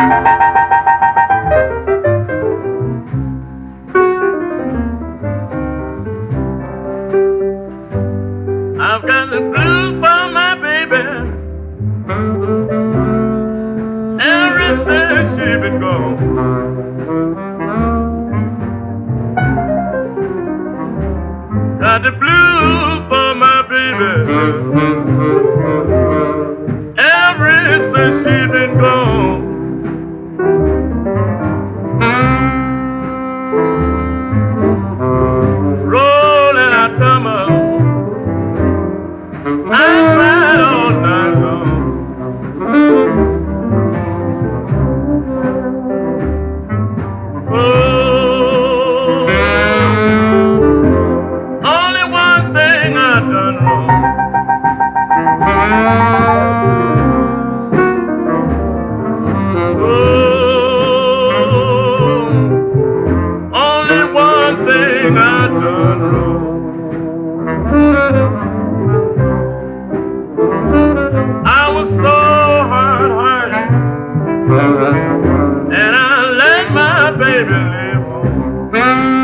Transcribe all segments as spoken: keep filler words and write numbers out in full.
I've got the blues for my baby. Ever since she been gone. Got the blues for my baby. Ever since she been gone. Rolling out tumble. I cried all night long. Oh, only one thing I done wrong. Oh, only one thing I done wrong. I was so hard-hearted, and I let my baby live on.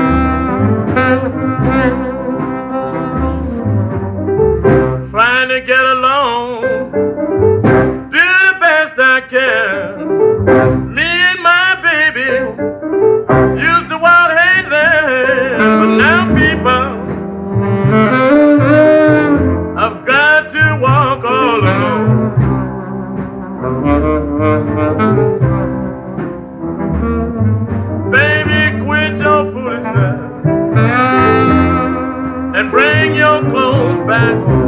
Trying to get along, do the best I can. Me and my baby used to walk hand in hand, but now people, I've got to walk all alone. Baby, quit your foolishness and bring your clothes back home.